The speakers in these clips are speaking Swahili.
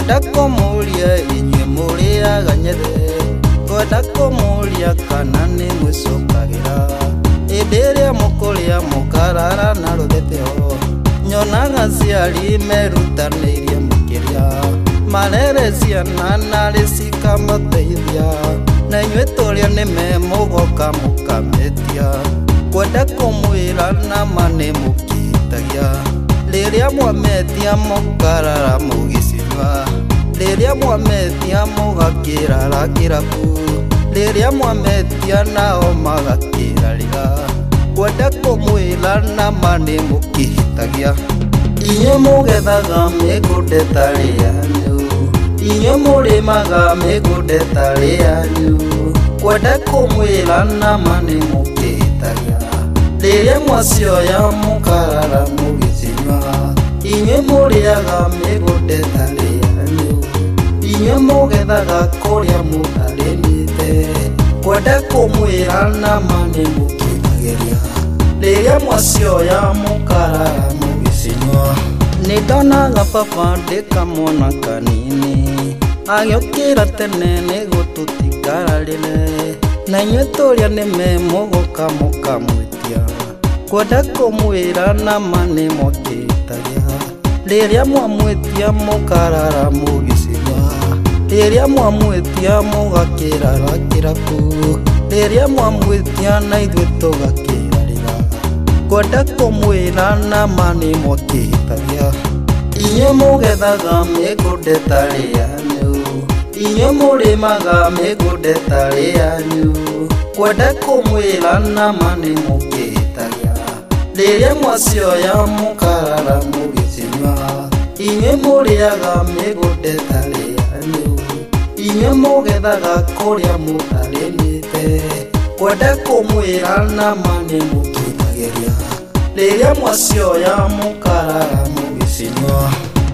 Kwenda kumuria inye muria ganyere, kwenda kumuria kana ni mwicokagira. Idiria mukuria mukarara na ruthetheo, nyonaga ciari merutanirie mukiria. Marere ciana nari cikamateithia, na inyuĩ tũrĩa nĩme mũgoka mũkametia. Kwenda kũmwĩra nama nĩ mũkĩhĩtagia, rĩrĩa mwametia mũkarara mũgĩcinyua, rĩrĩa mwametia mũgakĩrara kĩrabu, rĩrĩa mwametia nao magakĩrarĩra. Kwenda kũmwĩra nama nĩ mũkĩhĩtagia. Inyuĩ mũgethaga mĩgũnda ĩtarĩ yanyu, inyuĩ mũrĩmaga mĩgũnda ĩtarĩ yanyu. Kwenda kũmwĩra nama nĩ mũkĩhĩtagia, rĩrĩa mwacioya mũkarara mũgĩcinyua. Inyuĩ mũrĩaga mĩgũnda ĩtarĩ yanyu, inyuĩ mũgethaga kũrĩa mũtarĩmĩte. Kwenda kũmwĩra nama nĩ mũkĩhĩtagĩria, rĩrĩa mwacioya mũkarara mũgĩcinyua. Nĩndonaga baba ndĩkamwana kanini, agĩũkĩra tene nĩguo tũtikararĩre, na inyuĩ tũrĩa nĩme mũgoka mũkamwĩtia. Kwenda kũmwĩra nama nĩ mũkĩhĩtagia, rĩrĩa mwamwĩtia mũkarara mũgĩcinyua, rĩrĩa mwamwĩtia mũgakĩrara kĩrabu, rĩrĩa mwamwĩtia na ithuĩ tũgakĩrarĩra. Kwenda kũmwĩra nama nĩ mũkĩhĩtagia. Inyuĩ mũgethaga mĩgũnda ĩtarĩ yanyu, inyuĩ mũrĩmaga mĩgũnda ĩtarĩ yanyu. Kwenda kũmwĩra nama nĩ mũkĩhĩtagia, rĩrĩa mwacioya mũkarara mũgĩcinyua. Inyuĩ mũrĩaga mĩgũnda ĩtarĩ yanyu, inyuĩ mũgethaga kũrĩa mũtarĩmĩte. Kwenda kũmwĩra nama nĩ mũkĩhĩtagĩria, rĩrĩa mwacioya mũkarara mũgĩcinyua.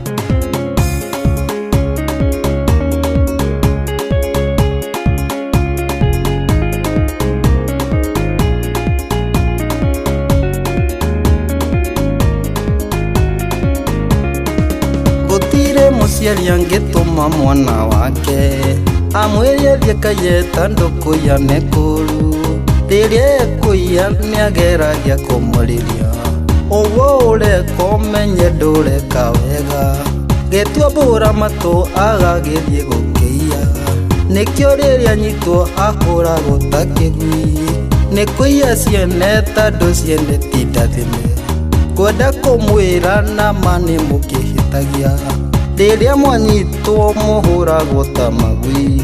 Gũtirĩ mũciari angĩtũma mwana wake amwĩre thiĩ kaiyeta ndũkũiya nĩ kũru, rĩrĩa ekũiya nĩageragia kũmũrĩria. Ũguo ũreka ũmenye ndũreka wega, gĩtua mbũra matũ agagĩthiĩ gũkĩiya. Nĩkĩo rĩrĩa anyitwo ahũragwo ta kĩgui, nĩ kũiya ciene tondũ ciene ti ndathime. Kwenda kũmwĩra nama nĩ mũkĩhĩtagia, rĩrĩa mwanyitwo mũhũragwo ta magui,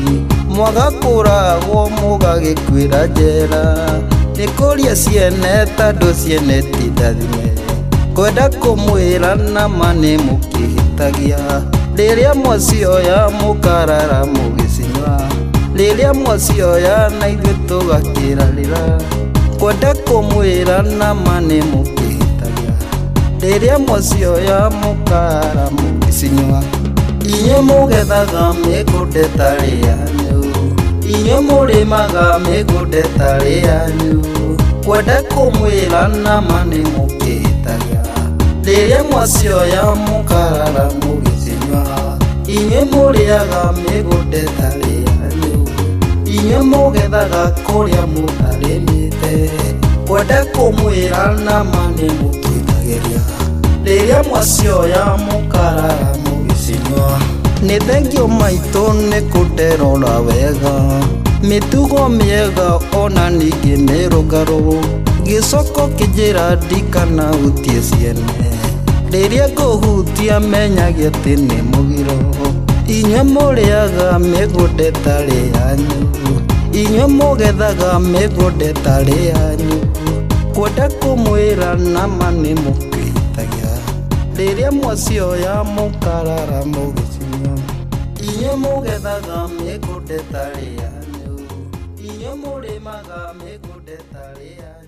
mwagakũragwo mũgagĩkuĩra njera. Nĩ kũria ciene tondũ ciene ti ndathime. Kwenda kũmwĩra nama nĩ mũkĩhĩtagia, rĩrĩa mwacioya mũkarara mũgĩcinyua, rĩrĩa mwacioya na ithuĩ tũgakĩrarĩra. Kwenda kũmwĩra nama nĩ mũkĩhĩtagia, rĩrĩa mwacioya mũkarara mũgĩcinyua. Inyuĩ mũgethaga mĩgũnda ĩtarĩ yanyu, inyuĩ mũrĩmaga mĩgũnda ĩtarĩ yanyu. Kwenda kũmwĩra nama nĩ mũkĩhĩtagia, rĩrĩa mwacioya mũkarara mũgĩcinyua. Inyuĩ mũrĩaga mĩgũnda ĩtarĩ yanyu, inyuĩ mũgethaga kũrĩa mũtarĩmĩte. Kwenda kũmwĩra nama nĩ mũkĩhĩtagĩria, rĩrĩa mwacioya mũkarara mũgĩcinyua. Nĩ thengiũ maitũ nĩ kũnderora wega, mĩtugo mĩega ona ningĩ mĩrũngarũ. Gĩcoko kĩnjĩra ndikanahutie ciene, rĩrĩa ngũhutia menyagia atĩ nĩ mũgiro. Inyuĩ mũrĩaga mĩgũnda ĩtarĩ yanyu, inyuĩ mũgethaga mĩgũnda ĩtarĩ yanyu. Kwenda kũmwĩra nama nĩ mũkĩhĩtagia, rĩrĩa mwacioya mũkarara mũgĩcinyua. Inyuĩ mũgethaga mĩgũnda ĩtarĩ yanyu, inyuĩ mũrĩmaga mĩgũnda ĩtarĩ yanyu.